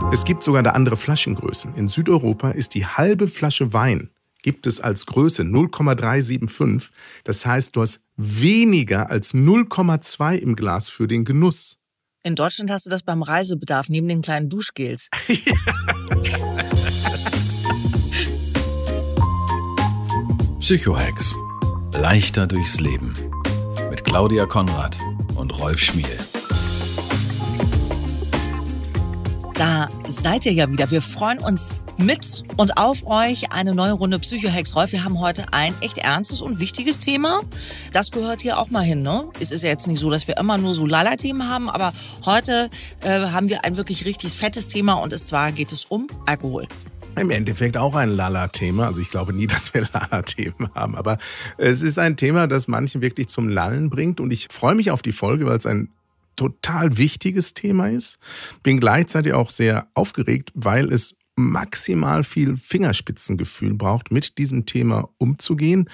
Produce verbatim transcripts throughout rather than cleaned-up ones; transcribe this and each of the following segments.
Es gibt sogar da andere Flaschengrößen. In Südeuropa ist die halbe Flasche Wein, gibt es als Größe null Komma drei sieben fünf. Das heißt, du hast weniger als null Komma zwei im Glas für den Genuss. In Deutschland hast du das beim Reisebedarf neben den kleinen Duschgels. Psychohex. Leichter durchs Leben. Mit Claudia Konrad und Rolf Schmiel. Da seid ihr ja wieder. Wir freuen uns mit und auf euch. Eine neue Runde Psychohex. Rolf, wir haben heute ein echt ernstes und wichtiges Thema. Das gehört hier auch mal hin, ne? Es ist ja jetzt nicht so, dass wir immer nur so Lala-Themen haben, aber heute äh, haben wir ein wirklich richtig fettes Thema und zwar geht es um Alkohol. Im Endeffekt auch ein Lala-Thema. Also ich glaube nie, dass wir Lala-Themen haben. Aber es ist ein Thema, das manchen wirklich zum Lallen bringt. Und ich freue mich auf die Folge, weil es ein total wichtiges Thema ist. Bin gleichzeitig auch sehr aufgeregt, weil es maximal viel Fingerspitzengefühl braucht, mit diesem Thema umzugehen,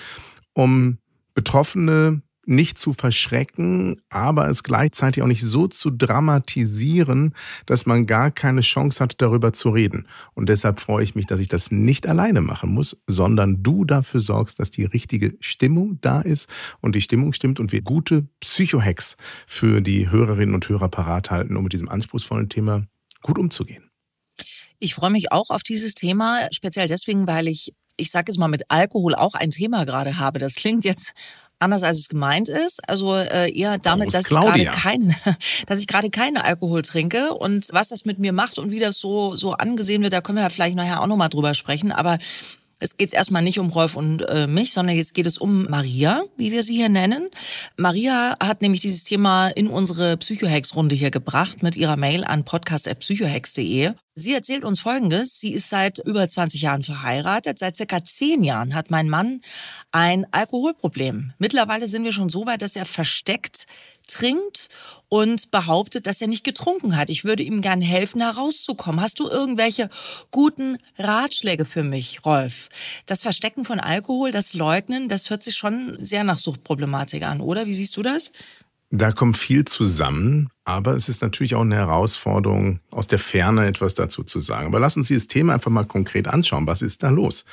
um Betroffene nicht zu verschrecken, aber es gleichzeitig auch nicht so zu dramatisieren, dass man gar keine Chance hat, darüber zu reden. Und deshalb freue ich mich, dass ich das nicht alleine machen muss, sondern du dafür sorgst, dass die richtige Stimmung da ist und die Stimmung stimmt und wir gute Psychohacks für die Hörerinnen und Hörer parat halten, um mit diesem anspruchsvollen Thema gut umzugehen. Ich freue mich auch auf dieses Thema, speziell deswegen, weil ich, ich sage es mal, mit Alkohol auch ein Thema gerade habe. Das klingt jetzt anders, als es gemeint ist. Also äh, eher damit, Prost, dass Claudia. ich gerade keinen, dass ich gerade keinen Alkohol trinke und was das mit mir macht und wie das so so angesehen wird, da können wir ja vielleicht nachher auch nochmal drüber sprechen. Aber es geht erstmal nicht um Rolf und äh, mich, sondern jetzt geht es um Maria, wie wir sie hier nennen. Maria hat nämlich dieses Thema in unsere Psychohex-Runde hier gebracht mit ihrer Mail an podcast at psychohex punkt de. Sie erzählt uns Folgendes. Sie ist seit über zwanzig Jahren verheiratet. Seit circa zehn Jahren hat mein Mann ein Alkoholproblem. Mittlerweile sind wir schon so weit, dass er versteckt trinkt und behauptet, dass er nicht getrunken hat. Ich würde ihm gerne helfen, herauszukommen. Hast du irgendwelche guten Ratschläge für mich, Rolf? Das Verstecken von Alkohol, das Leugnen, das hört sich schon sehr nach Suchtproblematik an, oder? Wie siehst du das? Da kommt viel zusammen, aber es ist natürlich auch eine Herausforderung, aus der Ferne etwas dazu zu sagen. Aber lass uns dieses Thema einfach mal konkret anschauen. Was ist da los?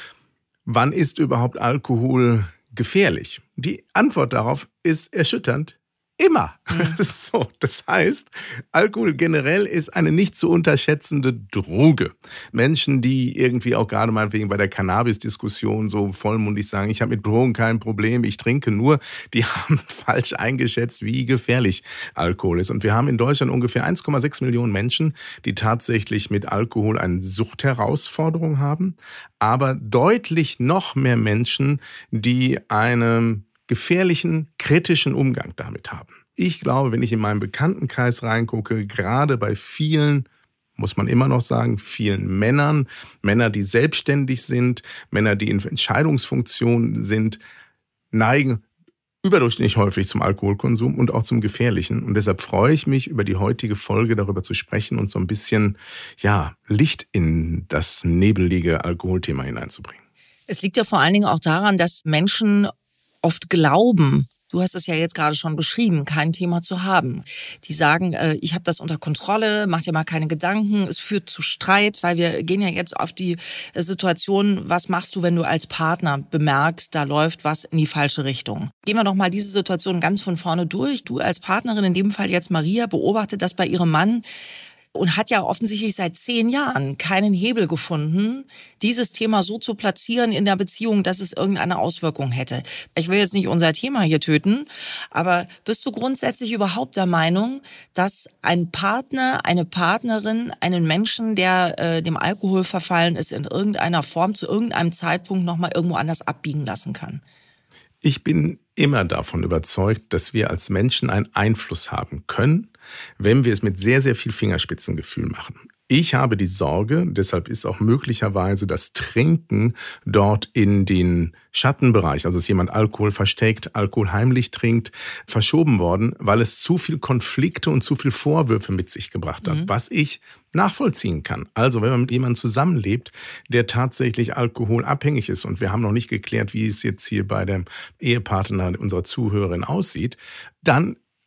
Wann ist überhaupt Alkohol gefährlich? Die Antwort darauf ist erschütternd. Immer. Mhm. So, das heißt, Alkohol generell ist eine nicht zu unterschätzende Droge. Menschen, die irgendwie auch gerade mal wegen bei der Cannabis-Diskussion so vollmundig sagen, ich habe mit Drogen kein Problem, ich trinke nur, die haben falsch eingeschätzt, wie gefährlich Alkohol ist. Und wir haben in Deutschland ungefähr eins Komma sechs Millionen Menschen, die tatsächlich mit Alkohol eine Suchtherausforderung haben, aber deutlich noch mehr Menschen, die eine gefährlichen, kritischen Umgang damit haben. Ich glaube, wenn ich in meinen Bekanntenkreis reingucke, gerade bei vielen, muss man immer noch sagen, vielen Männern, Männer, die selbstständig sind, Männer, die in Entscheidungsfunktionen sind, neigen überdurchschnittlich häufig zum Alkoholkonsum und auch zum Gefährlichen. Und deshalb freue ich mich, über die heutige Folge darüber zu sprechen und so ein bisschen, ja, Licht in das nebelige Alkoholthema hineinzubringen. Es liegt ja vor allen Dingen auch daran, dass Menschen oft glauben, du hast es ja jetzt gerade schon beschrieben, kein Thema zu haben. Die sagen, äh, ich habe das unter Kontrolle, mach dir mal keine Gedanken, es führt zu Streit, weil wir gehen ja jetzt auf die Situation, was machst du, wenn du als Partner bemerkst, da läuft was in die falsche Richtung. Gehen wir doch mal diese Situation ganz von vorne durch. Du als Partnerin, in dem Fall jetzt Maria, beobachtet das bei ihrem Mann und hat ja offensichtlich seit zehn Jahren keinen Hebel gefunden, dieses Thema so zu platzieren in der Beziehung, dass es irgendeine Auswirkung hätte. Ich will jetzt nicht unser Thema hier töten, aber bist du grundsätzlich überhaupt der Meinung, dass ein Partner, eine Partnerin, einen Menschen, der äh, dem Alkohol verfallen ist, in irgendeiner Form zu irgendeinem Zeitpunkt nochmal irgendwo anders abbiegen lassen kann? Ich bin immer davon überzeugt, dass wir als Menschen einen Einfluss haben können, wenn wir es mit sehr, sehr viel Fingerspitzengefühl machen. Ich habe die Sorge, deshalb ist auch möglicherweise das Trinken dort in den Schattenbereich, also dass jemand Alkohol versteckt, Alkohol heimlich trinkt, verschoben worden, weil es zu viel Konflikte und zu viel Vorwürfe mit sich gebracht hat, mhm. was ich nachvollziehen kann. Also wenn man mit jemandem zusammenlebt, der tatsächlich alkoholabhängig ist, und wir haben noch nicht geklärt, wie es jetzt hier bei dem Ehepartner unserer Zuhörerin aussieht, dann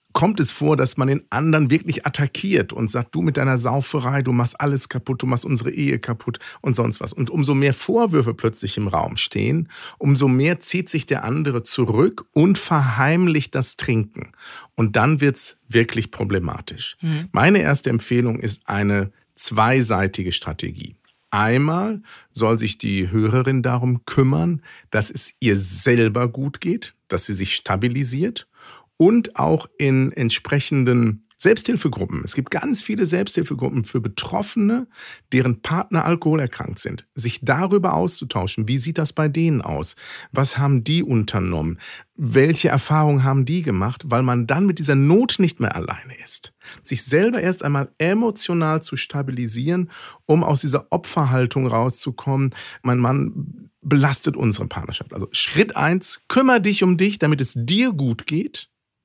kommt es vor, dass man den anderen wirklich attackiert und sagt, du mit deiner Sauferei, du machst alles kaputt, du machst unsere Ehe kaputt und sonst was. Und umso mehr Vorwürfe plötzlich im Raum stehen, umso mehr zieht sich der andere zurück und verheimlicht das Trinken. Und dann wird's wirklich problematisch. Mhm. Meine erste Empfehlung ist eine zweiseitige Strategie. Einmal soll sich die Hörerin darum kümmern, dass es ihr selber gut geht, dass sie sich stabilisiert. Und auch in entsprechenden Selbsthilfegruppen. Es gibt ganz viele Selbsthilfegruppen für Betroffene, deren Partner alkoholerkrankt sind. Sich darüber auszutauschen, wie sieht das bei denen aus? Was haben die unternommen? Welche Erfahrungen haben die gemacht? Weil man dann mit dieser Not nicht mehr alleine ist. Sich selber erst einmal emotional zu stabilisieren, um aus dieser Opferhaltung rauszukommen. Mein Mann belastet unsere Partnerschaft. Also Schritt eins, kümmere dich um dich, damit es dir gut geht.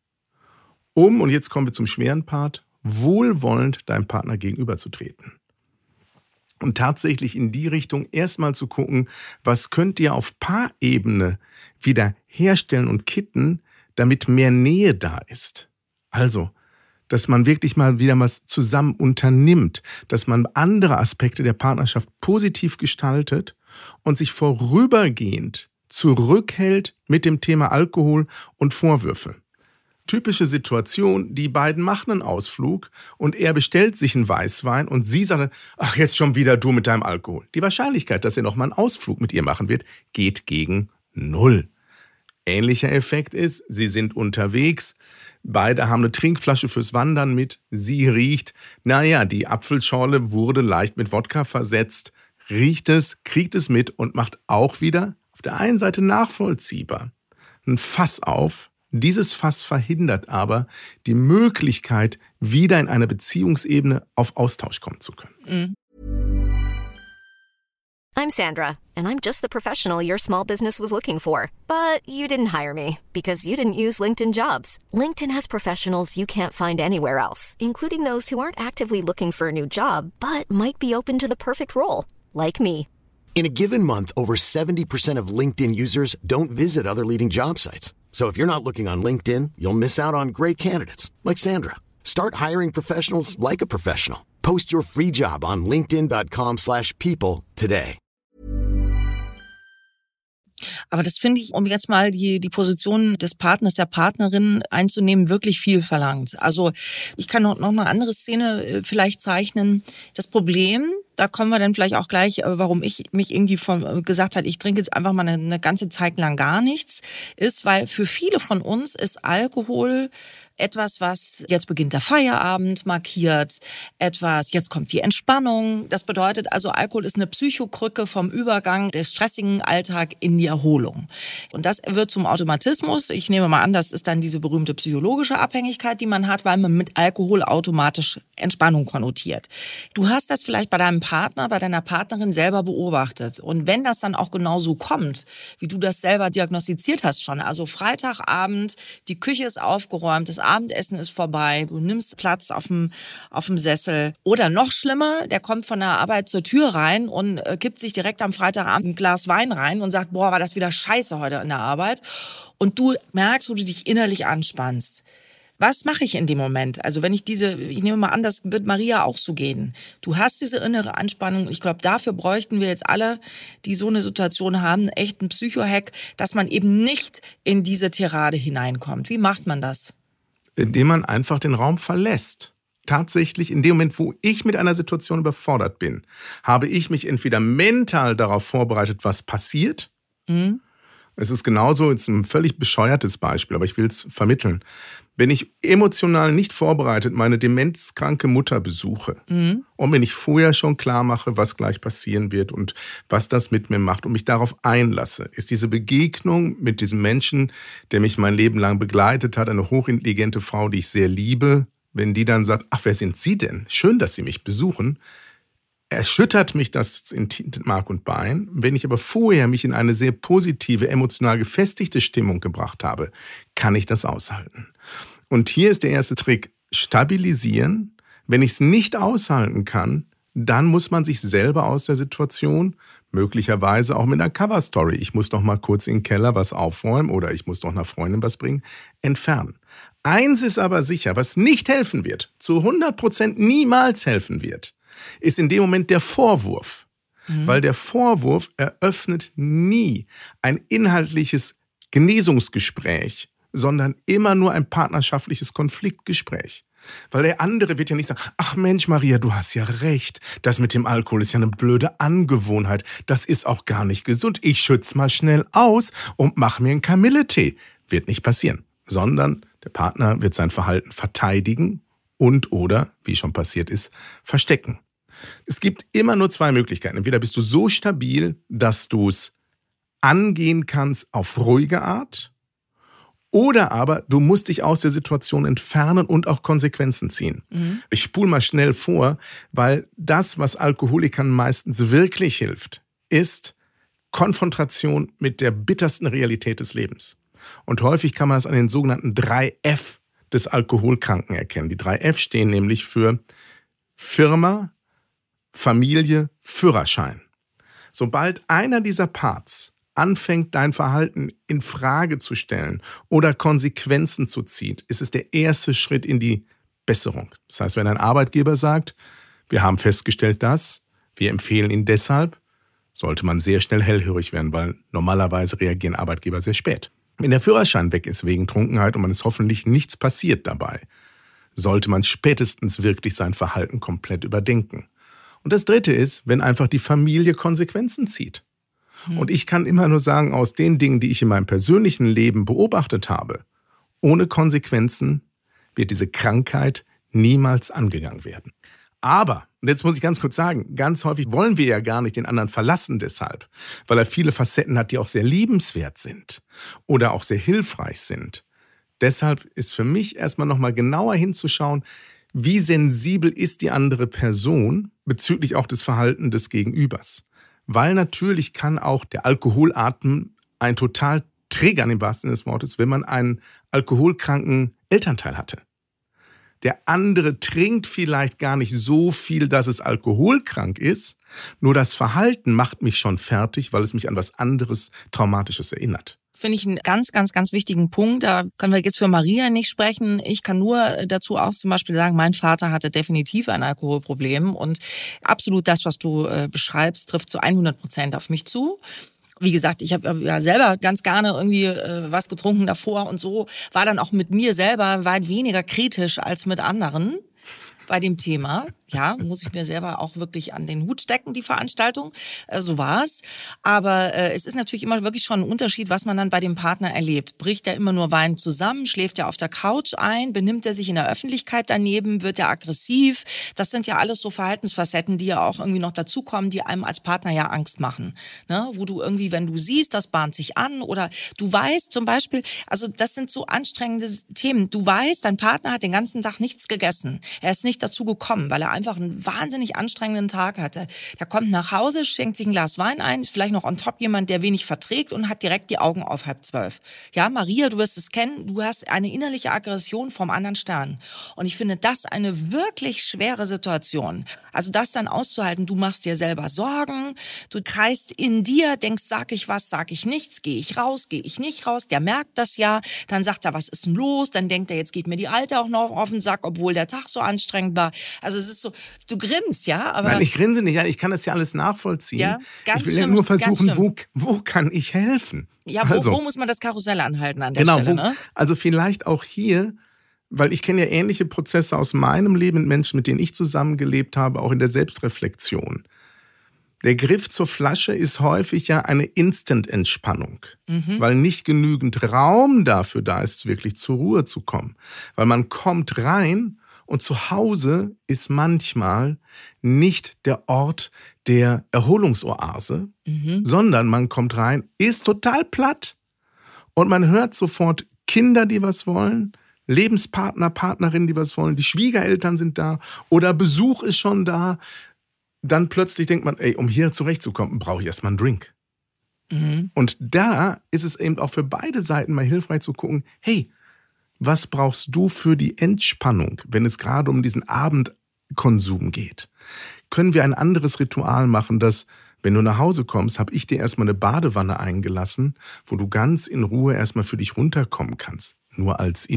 Um, und jetzt kommen wir zum schweren Part, wohlwollend deinem Partner gegenüberzutreten. Und tatsächlich in die Richtung erstmal zu gucken, was könnt ihr auf Paarebene wieder herstellen und kitten, damit mehr Nähe da ist. Also, dass man wirklich mal wieder was zusammen unternimmt, dass man andere Aspekte der Partnerschaft positiv gestaltet und sich vorübergehend zurückhält mit dem Thema Alkohol und Vorwürfe. Typische Situation, die beiden machen einen Ausflug und er bestellt sich einen Weißwein und sie sagt, ach jetzt schon wieder du mit deinem Alkohol. Die Wahrscheinlichkeit, dass er nochmal einen Ausflug mit ihr machen wird, geht gegen null. Ähnlicher Effekt ist, sie sind unterwegs, beide haben eine Trinkflasche fürs Wandern mit, sie riecht, naja, die Apfelschorle wurde leicht mit Wodka versetzt, riecht es, kriegt es mit und macht auch wieder auf der einen Seite nachvollziehbar ein Fass auf. Dieses Fass verhindert aber die Möglichkeit, wieder in eine Beziehungsebene auf Austausch kommen zu können. Mhm. I'm Sandra, and I'm just the professional your small business was looking for. But you didn't hire me because you didn't use LinkedIn Jobs. LinkedIn has professionals you can't find anywhere else, including those who aren't actively looking for a new job, but might be open to the perfect role, like me. In a given month, over seventy percent of LinkedIn users don't visit other leading job sites. So if you're not looking on LinkedIn, you'll miss out on great candidates like Sandra. Start hiring professionals like a professional. Post your free job on linkedin dot com slash people today. Aber das finde ich, um jetzt mal die, die Position des Partners, der Partnerin einzunehmen, wirklich viel verlangt. Also ich kann noch, noch eine andere Szene vielleicht zeichnen. Das Problem, da kommen wir dann vielleicht auch gleich, warum ich mich irgendwie von, gesagt habe, ich trinke jetzt einfach mal eine, eine ganze Zeit lang gar nichts, ist, weil für viele von uns ist Alkohol etwas, was jetzt beginnt der Feierabend markiert, etwas, jetzt kommt die Entspannung. Das bedeutet also, Alkohol ist eine Psychokrücke vom Übergang des stressigen Alltag in die Erholung. Und das wird zum Automatismus. Ich nehme mal an, das ist dann diese berühmte psychologische Abhängigkeit, die man hat, weil man mit Alkohol automatisch Entspannung konnotiert. Du hast das vielleicht bei deinem Partner, bei deiner Partnerin selber beobachtet. Und wenn das dann auch genauso kommt, wie du das selber diagnostiziert hast schon, also Freitagabend, die Küche ist aufgeräumt, das Abendessen ist vorbei, du nimmst Platz auf dem, auf dem Sessel. Oder noch schlimmer, der kommt von der Arbeit zur Tür rein und äh, kippt sich direkt am Freitagabend ein Glas Wein rein und sagt, boah, war das wieder scheiße heute in der Arbeit. Und du merkst, wo du dich innerlich anspannst. Was mache ich in dem Moment? Also wenn ich diese, ich nehme mal an, das wird Maria auch so gehen. Du hast diese innere Anspannung. Ich glaube, dafür bräuchten wir jetzt alle, die so eine Situation haben, echt einen Psycho-Hack, dass man eben nicht in diese Tirade hineinkommt. Wie macht man das? Indem man einfach den Raum verlässt. Tatsächlich, in dem Moment, wo ich mit einer Situation überfordert bin, habe ich mich entweder mental darauf vorbereitet, was passiert. Mhm. Es ist genauso, jetzt ein völlig bescheuertes Beispiel, aber ich will es vermitteln. Wenn ich emotional nicht vorbereitet meine demenzkranke Mutter besuche mhm. und wenn ich vorher schon klar mache, was gleich passieren wird und was das mit mir macht und mich darauf einlasse, ist diese Begegnung mit diesem Menschen, der mich mein Leben lang begleitet hat, eine hochintelligente Frau, die ich sehr liebe, wenn die dann sagt, ach, wer sind Sie denn? Schön, dass Sie mich besuchen. Erschüttert mich das in Mark und Bein. Wenn ich aber vorher mich in eine sehr positive, emotional gefestigte Stimmung gebracht habe, kann ich das aushalten. Und hier ist der erste Trick, stabilisieren. Wenn ich es nicht aushalten kann, dann muss man sich selber aus der Situation, möglicherweise auch mit einer Coverstory, ich muss noch mal kurz in den Keller was aufräumen oder ich muss doch einer Freundin was bringen, entfernen. Eins ist aber sicher, was nicht helfen wird, zu hundert Prozent niemals helfen wird, ist in dem Moment der Vorwurf. Mhm. Weil der Vorwurf eröffnet nie ein inhaltliches Genesungsgespräch, sondern immer nur ein partnerschaftliches Konfliktgespräch. Weil der andere wird ja nicht sagen, ach Mensch Maria, du hast ja recht, das mit dem Alkohol ist ja eine blöde Angewohnheit, das ist auch gar nicht gesund, ich schütze mal schnell aus und mach mir einen Kamilletee. Wird nicht passieren, sondern der Partner wird sein Verhalten verteidigen und oder, wie schon passiert ist, verstecken. Es gibt immer nur zwei Möglichkeiten. Entweder bist du so stabil, dass du es angehen kannst auf ruhige Art, oder aber du musst dich aus der Situation entfernen und auch Konsequenzen ziehen. Mhm. Ich spule mal schnell vor, weil das, was Alkoholikern meistens wirklich hilft, ist Konfrontation mit der bittersten Realität des Lebens. Und häufig kann man das an den sogenannten drei F des Alkoholkranken erkennen. Die drei F stehen nämlich für Firma, Familie, Führerschein. Sobald einer dieser Parts anfängt, dein Verhalten in Frage zu stellen oder Konsequenzen zu ziehen, ist es der erste Schritt in die Besserung. Das heißt, wenn ein Arbeitgeber sagt, wir haben festgestellt das, wir empfehlen ihn deshalb, sollte man sehr schnell hellhörig werden, weil normalerweise reagieren Arbeitgeber sehr spät. Wenn der Führerschein weg ist wegen Trunkenheit und man ist hoffentlich nichts passiert dabei, sollte man spätestens wirklich sein Verhalten komplett überdenken. Und das Dritte ist, wenn einfach die Familie Konsequenzen zieht. Und ich kann immer nur sagen, aus den Dingen, die ich in meinem persönlichen Leben beobachtet habe, ohne Konsequenzen wird diese Krankheit niemals angegangen werden. Aber, und jetzt muss ich ganz kurz sagen, ganz häufig wollen wir ja gar nicht den anderen verlassen deshalb, weil er viele Facetten hat, die auch sehr liebenswert sind oder auch sehr hilfreich sind. Deshalb ist für mich erstmal nochmal genauer hinzuschauen, wie sensibel ist die andere Person bezüglich auch des Verhaltens des Gegenübers. Weil natürlich kann auch der Alkoholatmen ein total triggern im wahrsten Sinne des Wortes, wenn man einen alkoholkranken Elternteil hatte. Der andere trinkt vielleicht gar nicht so viel, dass es alkoholkrank ist, nur das Verhalten macht mich schon fertig, weil es mich an was anderes Traumatisches erinnert. Finde ich einen ganz, ganz, ganz wichtigen Punkt. Da können wir jetzt für Maria nicht sprechen. Ich kann nur dazu auch zum Beispiel sagen, mein Vater hatte definitiv ein Alkoholproblem und absolut das, was du äh, beschreibst, trifft zu hundert Prozent auf mich zu. Wie gesagt, ich habe ja selber ganz gerne irgendwie äh, was getrunken davor und so, war dann auch mit mir selber weit weniger kritisch als mit anderen bei dem Thema. Ja, muss ich mir selber auch wirklich an den Hut stecken, die Veranstaltung. Äh, so war's. Aber äh, es ist natürlich immer wirklich schon ein Unterschied, was man dann bei dem Partner erlebt. Bricht er immer nur weinend zusammen, schläft er auf der Couch ein, benimmt er sich in der Öffentlichkeit daneben, wird er aggressiv? Das sind ja alles so Verhaltensfacetten, die ja auch irgendwie noch dazukommen, die einem als Partner ja Angst machen. Ne? Wo du irgendwie, wenn du siehst, das bahnt sich an oder du weißt zum Beispiel, also das sind so anstrengende Themen. Du weißt, dein Partner hat den ganzen Tag nichts gegessen. Er ist nicht dazu gekommen, weil er einfach einen wahnsinnig anstrengenden Tag hatte. Der kommt nach Hause, schenkt sich ein Glas Wein ein, ist vielleicht noch on top jemand, der wenig verträgt und hat direkt die Augen auf halb zwölf. Ja, Maria, du wirst es kennen, du hast eine innerliche Aggression vom anderen Stern. Und ich finde das eine wirklich schwere Situation. Also das dann auszuhalten, du machst dir selber Sorgen, du kreist in dir, denkst, sag ich was, sag ich nichts, gehe ich raus, gehe ich nicht raus, der merkt das ja, dann sagt er, was ist denn los, dann denkt er, jetzt geht mir die Alte auch noch auf den Sack, obwohl der Tag so anstrengend war. Also es ist so, du grinst, ja, aber... Nein, ich grinse nicht, ich kann das ja alles nachvollziehen. Ja, ganz ich will schlimm, ja nur versuchen, wo, schlimm. wo kann ich helfen? Ja, wo, also, wo muss man das Karussell anhalten an der genau, Stelle, wo, ne? Also vielleicht auch hier, weil ich kenne ja ähnliche Prozesse aus meinem Leben mit Menschen, mit denen ich zusammengelebt habe, auch in der Selbstreflexion. Der Griff zur Flasche ist häufig ja eine Instant-Entspannung, mhm. weil nicht genügend Raum dafür da ist, wirklich zur Ruhe zu kommen. Weil man kommt rein und zu Hause ist manchmal nicht der Ort der Erholungsoase, mhm. sondern man kommt rein, ist total platt und man hört sofort Kinder, die was wollen, Lebenspartner, Partnerinnen, die was wollen, die Schwiegereltern sind da oder Besuch ist schon da. Dann plötzlich denkt man, ey, um hier zurechtzukommen, brauche ich erstmal einen Drink. Mhm. Und da ist es eben auch für beide Seiten mal hilfreich zu gucken, hey, was brauchst du für die Entspannung, wenn es gerade um diesen Abendkonsum geht? Können wir ein anderes Ritual machen, dass, wenn du nach Hause kommst, habe ich dir erstmal eine Badewanne eingelassen, wo du ganz in Ruhe erstmal für dich runterkommen kannst. Nur als Idee.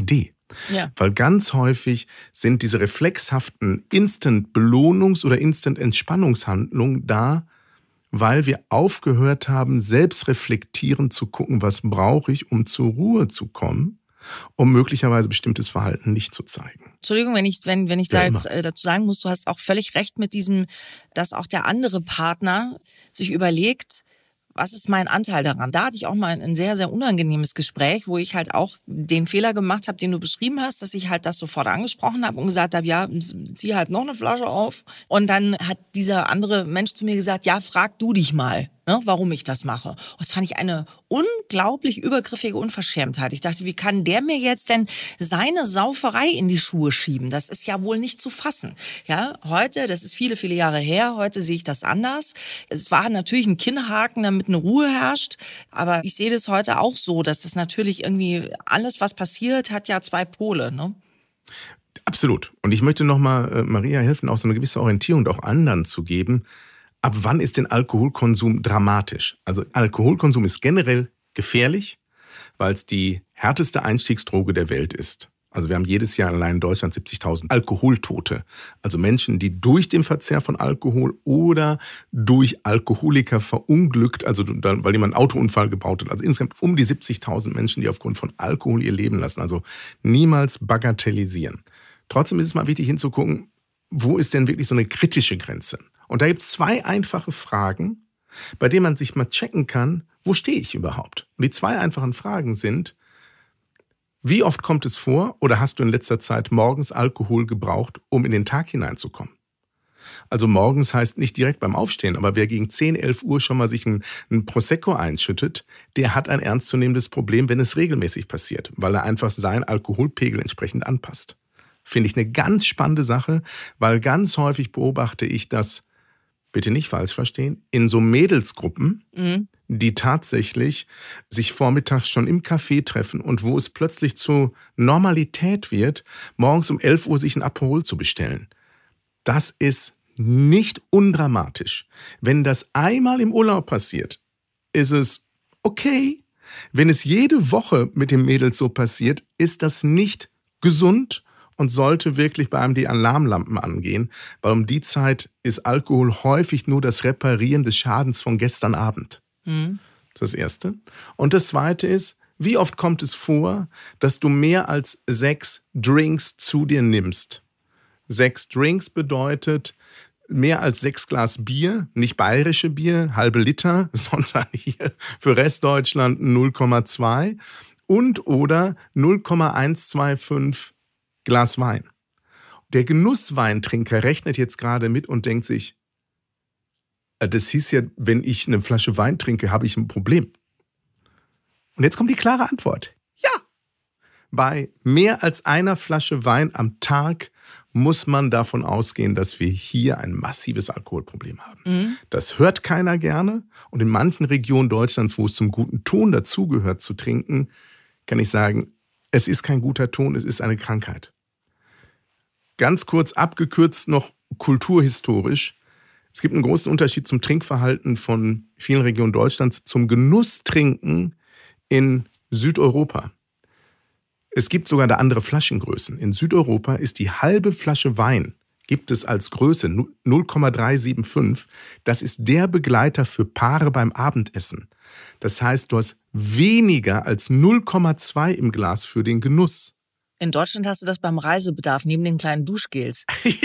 Ja. Weil ganz häufig sind diese reflexhaften Instant-Belohnungs- oder Instant-Entspannungshandlungen da, weil wir aufgehört haben, selbstreflektierend zu gucken, was brauche ich, um zur Ruhe zu kommen, um möglicherweise bestimmtes Verhalten nicht zu zeigen. Entschuldigung, wenn ich, wenn, wenn ich Ja, da immer. jetzt äh, dazu sagen muss, du hast auch völlig recht mit diesem, dass auch der andere Partner sich überlegt, was ist mein Anteil daran? Da hatte ich auch mal ein sehr, sehr unangenehmes Gespräch, wo ich halt auch den Fehler gemacht habe, den du beschrieben hast, dass ich halt das sofort angesprochen habe und gesagt habe, ja, zieh halt noch eine Flasche auf. Und dann hat dieser andere Mensch zu mir gesagt, ja, frag du dich mal, ne, warum ich das mache. Und das fand ich eine unglaublich übergriffige Unverschämtheit. Ich dachte, wie kann der mir jetzt denn seine Sauferei in die Schuhe schieben? Das ist ja wohl nicht zu fassen. Ja, heute, das ist viele, viele Jahre her, heute sehe ich das anders. Es war natürlich ein Kinnhaken, damit eine Ruhe herrscht. Aber ich sehe das heute auch so, dass das natürlich irgendwie alles, was passiert, hat ja zwei Pole, ne? Absolut. Und ich möchte nochmal äh, Maria helfen, auch so eine gewisse Orientierung auch anderen zu geben. Ab wann ist denn Alkoholkonsum dramatisch? Also Alkoholkonsum ist generell gefährlich, weil es die härteste Einstiegsdroge der Welt ist. Also wir haben jedes Jahr allein in Deutschland siebzigtausend Alkoholtote. Also Menschen, die durch den Verzehr von Alkohol oder durch Alkoholiker verunglückt, also weil jemand einen Autounfall gebaut hat. Also insgesamt um die siebzigtausend Menschen, die aufgrund von Alkohol ihr Leben lassen. Also niemals bagatellisieren. Trotzdem ist es mal wichtig hinzugucken, wo ist denn wirklich so eine kritische Grenze? Und da gibt es zwei einfache Fragen, bei denen man sich mal checken kann, wo stehe ich überhaupt? Und die zwei einfachen Fragen sind, wie oft kommt es vor oder hast du in letzter Zeit morgens Alkohol gebraucht, um in den Tag hineinzukommen? Also morgens heißt nicht direkt beim Aufstehen, aber wer gegen zehn, elf Uhr schon mal sich ein, ein Prosecco einschüttet, der hat ein ernstzunehmendes Problem, wenn es regelmäßig passiert, weil er einfach seinen Alkoholpegel entsprechend anpasst. Finde ich eine ganz spannende Sache, weil ganz häufig beobachte ich das, bitte nicht falsch verstehen, in so Mädelsgruppen, mhm. die tatsächlich sich vormittags schon im Café treffen und wo es plötzlich zur Normalität wird, morgens um elf Uhr sich ein Aperol zu bestellen. Das ist nicht undramatisch. Wenn das einmal im Urlaub passiert, ist es okay. Wenn es jede Woche mit den Mädels so passiert, ist das nicht gesund und sollte wirklich bei einem die Alarmlampen angehen, weil um die Zeit ist Alkohol häufig nur das Reparieren des Schadens von gestern Abend. Mhm. Das Erste. Und das Zweite ist, wie oft kommt es vor, dass du mehr als sechs Drinks zu dir nimmst? Sechs Drinks bedeutet mehr als sechs Glas Bier, nicht bayerische Bier, halbe Liter, sondern hier für Restdeutschland null Komma zwei und oder null Komma eins zwei fünf Glas Wein. Der Genussweintrinker rechnet jetzt gerade mit und denkt sich, das hieß ja, wenn ich eine Flasche Wein trinke, habe ich ein Problem. Und jetzt kommt die klare Antwort. Ja. Bei mehr als einer Flasche Wein am Tag muss man davon ausgehen, dass wir hier ein massives Alkoholproblem haben. Mhm. Das hört keiner gerne. Und in manchen Regionen Deutschlands, wo es zum guten Ton dazugehört zu trinken, kann ich sagen, es ist kein guter Ton, es ist eine Krankheit. Ganz kurz abgekürzt noch kulturhistorisch. Es gibt einen großen Unterschied zum Trinkverhalten von vielen Regionen Deutschlands zum Genusstrinken in Südeuropa. Es gibt sogar da andere Flaschengrößen. In Südeuropa ist die halbe Flasche Wein, gibt es als Größe null Komma drei sieben fünf. Das ist der Begleiter für Paare beim Abendessen. Das heißt, du hast weniger als null Komma zwei im Glas für den Genuss. In Deutschland hast du das beim Reisebedarf neben den kleinen Duschgels.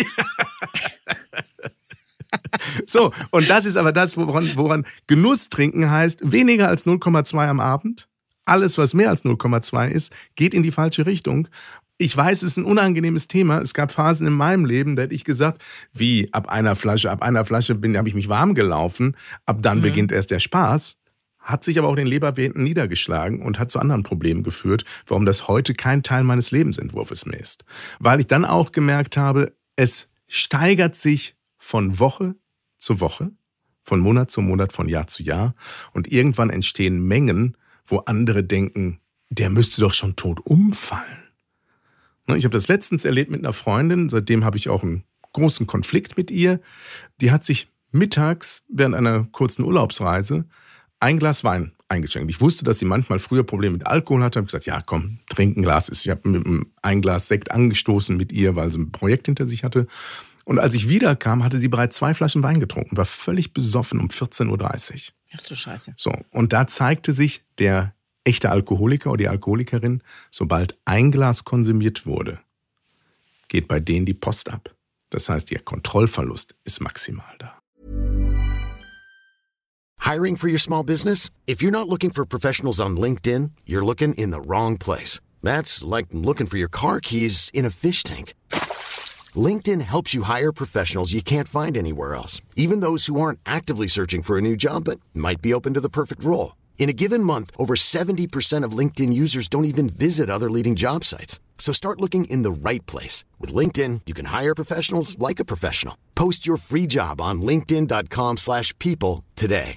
So, und das ist aber das, woran, woran Genuss trinken heißt, weniger als null Komma zwei am Abend. Alles, was mehr als null Komma zwei ist, geht in die falsche Richtung. Ich weiß, es ist ein unangenehmes Thema. Es gab Phasen in meinem Leben, da hätte ich gesagt, wie ab einer Flasche, ab einer Flasche bin, habe ich mich warm gelaufen, ab dann mhm. beginnt erst der Spaß. Hat sich aber auch den Leberwehen niedergeschlagen und hat zu anderen Problemen geführt, warum das heute kein Teil meines Lebensentwurfs mehr ist. Weil ich dann auch gemerkt habe, es steigert sich von Woche zu Woche, von Monat zu Monat, von Jahr zu Jahr. Und irgendwann entstehen Mengen, wo andere denken, der müsste doch schon tot umfallen. Ich habe das letztens erlebt mit einer Freundin, seitdem habe ich auch einen großen Konflikt mit ihr. Die hat sich mittags während einer kurzen Urlaubsreise ein Glas Wein eingeschenkt. Ich wusste, dass sie manchmal früher Probleme mit Alkohol hatte. Ich habe gesagt, ja komm, trink ein Glas. Ich habe mit einem Glas Sekt angestoßen mit ihr, weil sie ein Projekt hinter sich hatte. Und als ich wiederkam, hatte sie bereits zwei Flaschen Wein getrunken, war völlig besoffen um vierzehn Uhr dreißig. Ach du Scheiße. So, und da zeigte sich der echte Alkoholiker oder die Alkoholikerin, sobald ein Glas konsumiert wurde, geht bei denen die Post ab. Das heißt, ihr Kontrollverlust ist maximal da. Hiring for your small business? If you're not looking for professionals on LinkedIn, you're looking in the wrong place. That's like looking for your car keys in a fish tank. LinkedIn helps you hire professionals you can't find anywhere else, even those who aren't actively searching for a new job but might be open to the perfect role. In a given month, over seventy percent of LinkedIn users don't even visit other leading job sites. So start looking in the right place. With LinkedIn, you can hire professionals like a professional. Post your free job on linkedin dot com slash people today.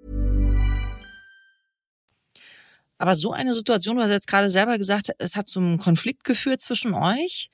Aber so eine Situation, du hast jetzt gerade selber gesagt, es hat zum Konflikt geführt zwischen euch.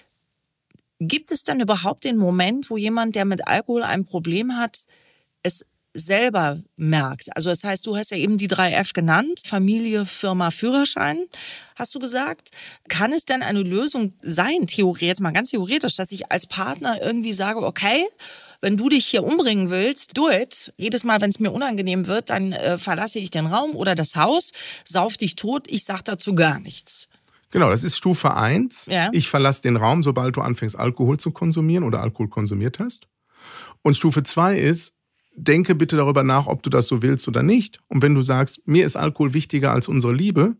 Gibt es dann überhaupt den Moment, wo jemand, der mit Alkohol ein Problem hat, es selber merkt? Also das heißt, du hast ja eben die drei F genannt, Familie, Firma, Führerschein, hast du gesagt. Kann es denn eine Lösung sein, theoretisch, jetzt mal ganz theoretisch, dass ich als Partner irgendwie sage, okay, wenn du dich hier umbringen willst, do it. Jedes Mal, wenn es mir unangenehm wird, dann äh, verlasse ich den Raum oder das Haus, sauf dich tot, ich sag dazu gar nichts. Genau, das ist Stufe eins. Ja. Ich verlasse den Raum, sobald du anfängst, Alkohol zu konsumieren oder Alkohol konsumiert hast. Und Stufe zwei ist, denke bitte darüber nach, ob du das so willst oder nicht. Und wenn du sagst, mir ist Alkohol wichtiger als unsere Liebe,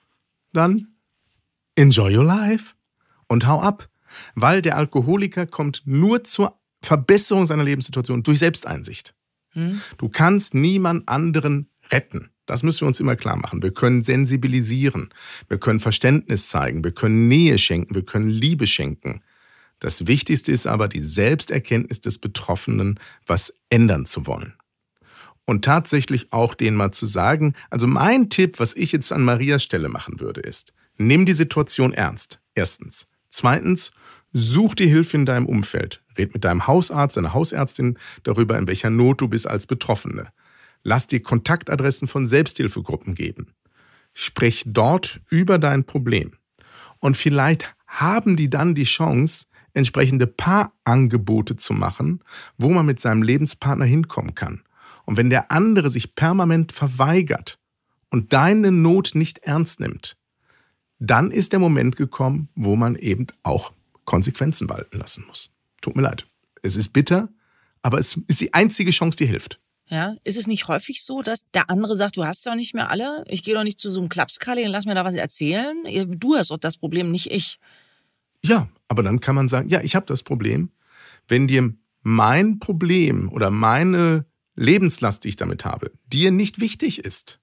dann enjoy your life und hau ab. Weil der Alkoholiker kommt nur zur Verbesserung seiner Lebenssituation durch Selbsteinsicht. Hm. Du kannst niemand anderen retten. Das müssen wir uns immer klar machen. Wir können sensibilisieren, wir können Verständnis zeigen, wir können Nähe schenken, wir können Liebe schenken. Das Wichtigste ist aber die Selbsterkenntnis des Betroffenen, was ändern zu wollen. Und tatsächlich auch denen mal zu sagen, also mein Tipp, was ich jetzt an Marias Stelle machen würde, ist, nimm die Situation ernst. Erstens. Zweitens, such dir Hilfe in deinem Umfeld. Red mit deinem Hausarzt, deiner Hausärztin darüber, in welcher Not du bist als Betroffene. Lass dir Kontaktadressen von Selbsthilfegruppen geben. Sprich dort über dein Problem. Und vielleicht haben die dann die Chance, entsprechende Paarangebote zu machen, wo man mit seinem Lebenspartner hinkommen kann. Und wenn der andere sich permanent verweigert und deine Not nicht ernst nimmt, dann ist der Moment gekommen, wo man eben auch Konsequenzen walten lassen muss. Tut mir leid. Es ist bitter, aber es ist die einzige Chance, die hilft. Ja, ist es nicht häufig so, dass der andere sagt, du hast doch nicht mehr alle, ich gehe doch nicht zu so einem Klapskalli und lass mir da was erzählen. Du hast doch das Problem, nicht ich. Ja, aber dann kann man sagen, ja, ich habe das Problem. Wenn dir mein Problem oder meine Lebenslast, die ich damit habe, dir nicht wichtig ist,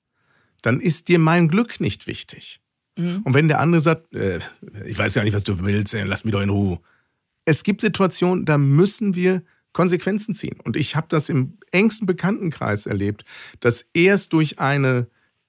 dann ist dir mein Glück nicht wichtig. Mhm. Und wenn der andere sagt, äh, ich weiß ja nicht, was du willst, lass mich doch in Ruhe. Es gibt Situationen, da müssen wir Konsequenzen ziehen. Und ich habe das im engsten Bekanntenkreis erlebt, dass erst durch eine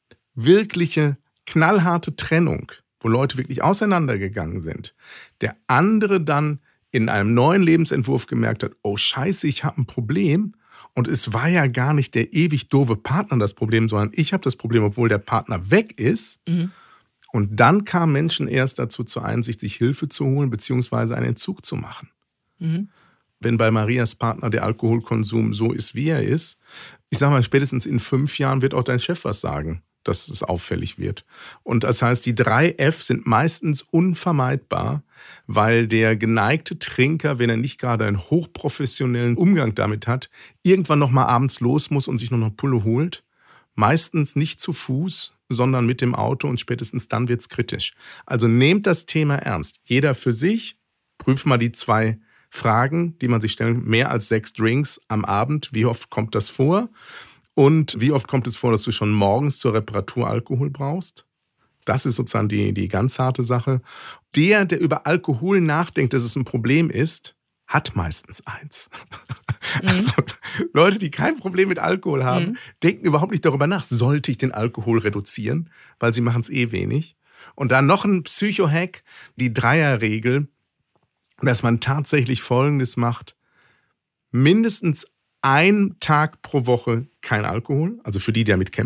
wirkliche knallharte Trennung, wo Leute wirklich auseinandergegangen sind, der andere dann in einem neuen Lebensentwurf gemerkt hat, oh Scheiße, ich habe ein Problem. Und es war ja gar nicht der ewig doofe Partner das Problem, sondern ich habe das Problem, obwohl der Partner weg ist. Mhm. Und dann kamen Menschen erst dazu zur Einsicht, sich Hilfe zu holen, beziehungsweise einen Entzug zu machen. Mhm. Wenn bei Marias Partner der Alkoholkonsum so ist, wie er ist, ich sage mal, spätestens in fünf Jahren wird auch dein Chef was sagen, dass es auffällig wird. Und das heißt, die drei F sind meistens unvermeidbar, weil der geneigte Trinker, wenn er nicht gerade einen hochprofessionellen Umgang damit hat, irgendwann noch mal abends los muss und sich noch eine Pulle holt. Meistens nicht zu Fuß, sondern mit dem Auto und spätestens dann wird's kritisch. Also nehmt das Thema ernst. Jeder für sich, prüft mal die zwei Fragen, die man sich stellen, mehr als sechs Drinks am Abend, wie oft kommt das vor? Und wie oft kommt es vor, dass du schon morgens zur Reparatur Alkohol brauchst? Das ist sozusagen die, die ganz harte Sache. Der, der über Alkohol nachdenkt, dass es ein Problem ist, hat meistens eins. Mhm. Also Leute, die kein Problem mit Alkohol haben, mhm. denken überhaupt nicht darüber nach, sollte ich den Alkohol reduzieren, weil sie machen es eh wenig. Und dann noch ein Psycho-Hack, die Dreierregel, dass man tatsächlich Folgendes macht. Mindestens ein Tag pro Woche kein Alkohol, also für die, die damit kämpfen.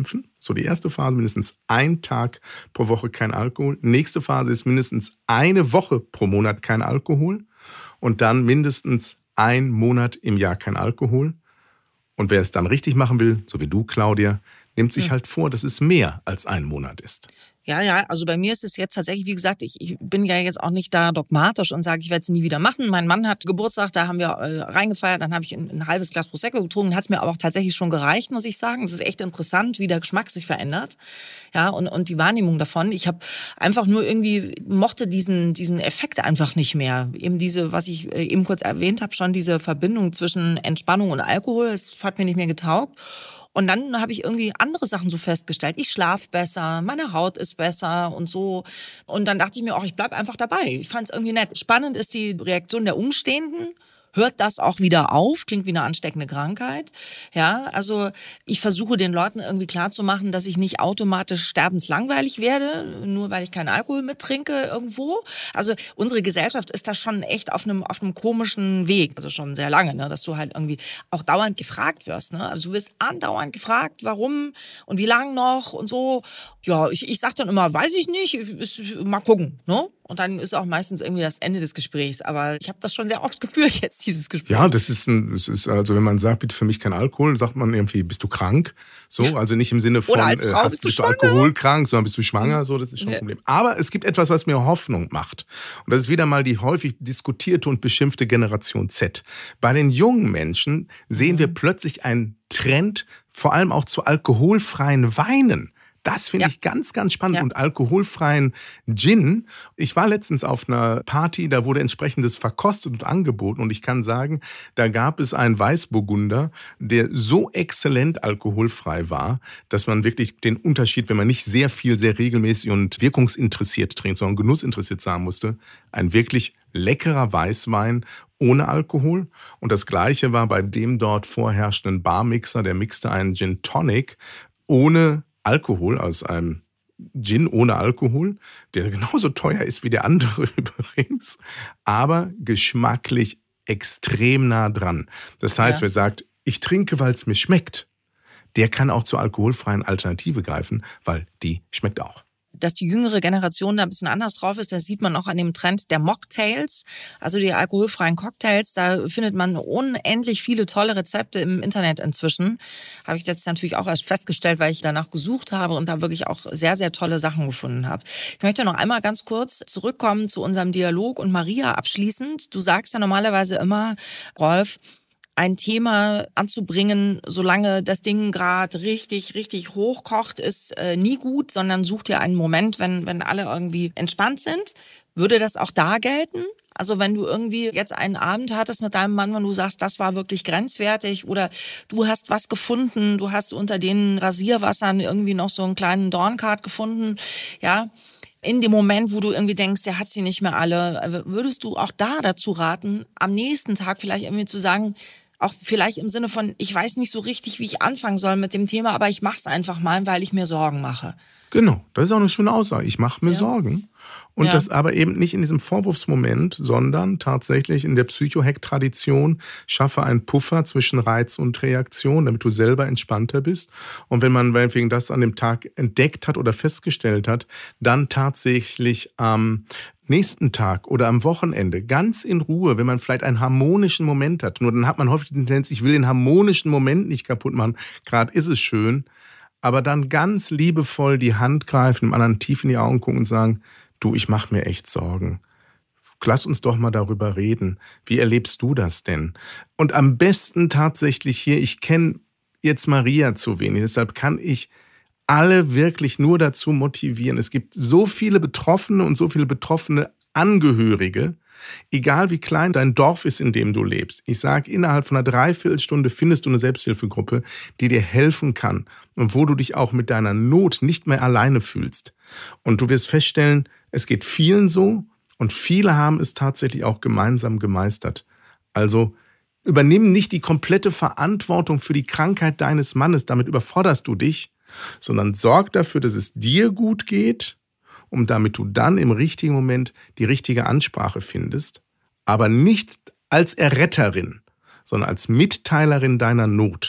So, die erste Phase mindestens ein Tag pro Woche kein Alkohol. Nächste Phase ist mindestens eine Woche pro Monat kein Alkohol. Und dann mindestens ein Monat im Jahr kein Alkohol. Und wer es dann richtig machen will, so wie du, Claudia, nimmt sich halt vor, dass es mehr als ein Monat ist. Ja, ja, also bei mir ist es jetzt tatsächlich, wie gesagt, ich, ich bin ja jetzt auch nicht da dogmatisch und sage, ich werde es nie wieder machen. Mein Mann hat Geburtstag, da haben wir äh, reingefeiert, dann habe ich ein, ein halbes Glas Prosecco getrunken, hat es mir aber auch tatsächlich schon gereicht, muss ich sagen. Es ist echt interessant, wie der Geschmack sich verändert, ja, und, und die Wahrnehmung davon. Ich habe einfach nur irgendwie, mochte diesen, diesen Effekt einfach nicht mehr. Eben diese, was ich äh, eben kurz erwähnt habe, schon diese Verbindung zwischen Entspannung und Alkohol, das hat mir nicht mehr getaugt. Und dann habe ich irgendwie andere Sachen so festgestellt. Ich schlafe besser, meine Haut ist besser und so. Und dann dachte ich mir, ach, ich bleib einfach dabei. Ich fand es irgendwie nett. Spannend ist die Reaktion der Umstehenden. Hört das auch wieder auf? Klingt wie eine ansteckende Krankheit. Ja, also ich versuche den Leuten irgendwie klarzumachen, dass ich nicht automatisch sterbenslangweilig werde, nur weil ich keinen Alkohol mittrinke irgendwo. Also unsere Gesellschaft ist da schon echt auf einem auf einem komischen Weg, also schon sehr lange, ne, dass du halt irgendwie auch dauernd gefragt wirst. Ne? Also du wirst andauernd gefragt, warum und wie lang noch und so. Ja, ich, ich sag dann immer, weiß ich nicht, ist, mal gucken, ne? Und dann ist auch meistens irgendwie das Ende des Gesprächs. Aber ich habe das schon sehr oft geführt jetzt, dieses Gespräch. Ja, das ist ein, das ist also wenn man sagt, bitte für mich kein Alkohol, sagt man irgendwie, bist du krank? So, also nicht im Sinne von, Oder als Frau, äh, hast, bist du bist du schwanger? alkoholkrank, sondern bist du schwanger? So, das ist schon ein Ja. Problem. Aber es gibt etwas, was mir Hoffnung macht. Und das ist wieder mal die häufig diskutierte und beschimpfte Generation Z. Bei den jungen Menschen sehen wir plötzlich einen Trend, vor allem auch zu alkoholfreien Weinen. Das finde Ja. ich ganz, ganz spannend. Ja. Und alkoholfreien Gin. Ich war letztens auf einer Party, da wurde entsprechendes verkostet und angeboten. Und ich kann sagen, da gab es einen Weißburgunder, der so exzellent alkoholfrei war, dass man wirklich den Unterschied, wenn man nicht sehr viel, sehr regelmäßig und wirkungsinteressiert trinkt, sondern genussinteressiert sagen musste, ein wirklich leckerer Weißwein ohne Alkohol. Und das Gleiche war bei dem dort vorherrschenden Barmixer, der mixte einen Gin Tonic ohne Alkohol, aus einem Gin ohne Alkohol, der genauso teuer ist wie der andere übrigens, aber geschmacklich extrem nah dran. Das heißt, Ja. wer sagt, ich trinke, weil es mir schmeckt, der kann auch zur alkoholfreien Alternative greifen, weil die schmeckt auch. Dass die jüngere Generation da ein bisschen anders drauf ist, das sieht man auch an dem Trend der Mocktails, also die alkoholfreien Cocktails. Da findet man unendlich viele tolle Rezepte im Internet inzwischen. Habe ich jetzt natürlich auch erst festgestellt, weil ich danach gesucht habe und da wirklich auch sehr, sehr tolle Sachen gefunden habe. Ich möchte noch einmal ganz kurz zurückkommen zu unserem Dialog und Maria abschließend. Du sagst ja normalerweise immer, Rolf, ein Thema anzubringen, solange das Ding gerade richtig, richtig hochkocht, ist äh, nie gut, sondern such dir einen Moment, wenn, wenn alle irgendwie entspannt sind. Würde das auch da gelten? Also wenn du irgendwie jetzt einen Abend hattest mit deinem Mann, wenn du sagst, das war wirklich grenzwertig oder du hast was gefunden, du hast unter den Rasierwassern irgendwie noch so einen kleinen Dornkart gefunden, ja, in dem Moment, wo du irgendwie denkst, der hat sie nicht mehr alle, würdest du auch da dazu raten, am nächsten Tag vielleicht irgendwie zu sagen, auch vielleicht im Sinne von, ich weiß nicht so richtig, wie ich anfangen soll mit dem Thema, aber ich mache es einfach mal, weil ich mir Sorgen mache. Genau, das ist auch eine schöne Aussage. Ich mache mir Ja. Sorgen. Und Ja. das aber eben nicht in diesem Vorwurfsmoment, sondern tatsächlich in der Psychohack-Tradition, schaffe einen Puffer zwischen Reiz und Reaktion, damit du selber entspannter bist. Und wenn man wegen das an dem Tag entdeckt hat oder festgestellt hat, dann tatsächlich am nächsten Tag oder am Wochenende ganz in Ruhe, wenn man vielleicht einen harmonischen Moment hat. Nur dann hat man häufig die Tendenz, ich will den harmonischen Moment nicht kaputt machen. Gerade ist es schön. Aber dann ganz liebevoll die Hand greifen, dem anderen tief in die Augen gucken und sagen, du, ich mache mir echt Sorgen. Lass uns doch mal darüber reden. Wie erlebst du das denn? Und am besten tatsächlich hier, ich kenne jetzt Maria zu wenig, deshalb kann ich alle wirklich nur dazu motivieren. Es gibt so viele Betroffene und so viele betroffene Angehörige, egal wie klein dein Dorf ist, in dem du lebst. Ich sage, innerhalb von einer Dreiviertelstunde findest du eine Selbsthilfegruppe, die dir helfen kann und wo du dich auch mit deiner Not nicht mehr alleine fühlst. Und du wirst feststellen, es geht vielen so und viele haben es tatsächlich auch gemeinsam gemeistert. Also übernimm nicht die komplette Verantwortung für die Krankheit deines Mannes, damit überforderst du dich, sondern sorg dafür, dass es dir gut geht, um damit du dann im richtigen Moment die richtige Ansprache findest, aber nicht als Erretterin, sondern als Mitteilerin deiner Not.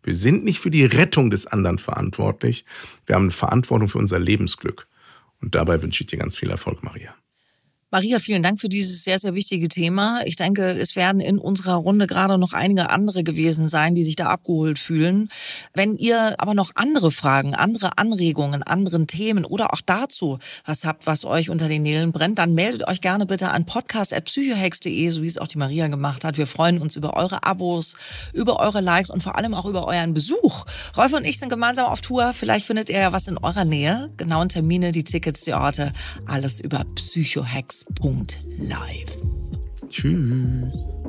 Wir sind nicht für die Rettung des anderen verantwortlich. Wir haben eine Verantwortung für unser Lebensglück. Und dabei wünsche ich dir ganz viel Erfolg, Maria. Maria, vielen Dank für dieses sehr, sehr wichtige Thema. Ich denke, es werden in unserer Runde gerade noch einige andere gewesen sein, die sich da abgeholt fühlen. Wenn ihr aber noch andere Fragen, andere Anregungen, anderen Themen oder auch dazu was habt, was euch unter den Nägeln brennt, dann meldet euch gerne bitte an podcast at psychohex punkt de, so wie es auch die Maria gemacht hat. Wir freuen uns über eure Abos, über eure Likes und vor allem auch über euren Besuch. Rolf und ich sind gemeinsam auf Tour. Vielleicht findet ihr ja was in eurer Nähe. Genauen Termine, die Tickets, die Orte, alles über psychohex punkt live. Tschüss.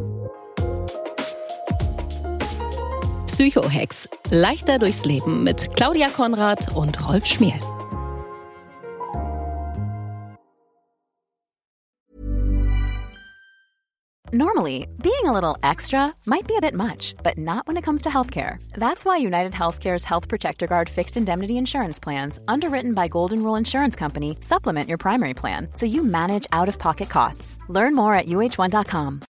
Psychohex. Leichter durchs Leben mit Claudia Konrad und Rolf Schmiel. Normally, being a little extra might be a bit much, but not when it comes to healthcare. That's why United Healthcare's Health Protector Guard fixed indemnity insurance plans, underwritten by Golden Rule Insurance Company, supplement your primary plan so you manage out-of-pocket costs. Learn more at U H one dot com.